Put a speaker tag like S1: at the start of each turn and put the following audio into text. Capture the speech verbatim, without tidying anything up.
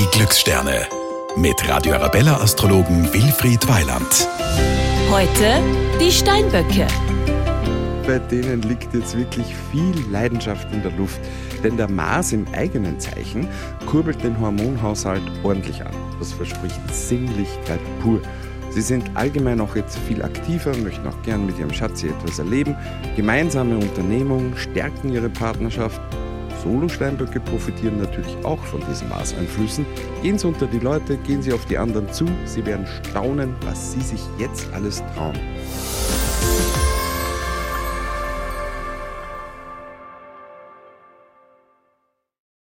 S1: Glückssterne mit Radio Arabella Astrologen Wilfried Weiland.
S2: Heute die Steinböcke.
S3: Bei denen liegt jetzt wirklich viel Leidenschaft in der Luft, denn der Mars im eigenen Zeichen kurbelt den Hormonhaushalt ordentlich an. Das verspricht Sinnlichkeit pur. Sie sind allgemein auch jetzt viel aktiver, möchten auch gern mit ihrem Schatzi etwas erleben. Gemeinsame Unternehmungen stärken ihre Partnerschaft. Solo-Steinböcke profitieren natürlich auch von diesen Mars-Einflüssen. Gehen Sie unter die Leute, gehen Sie auf die anderen zu. Sie werden staunen, was Sie sich jetzt alles trauen.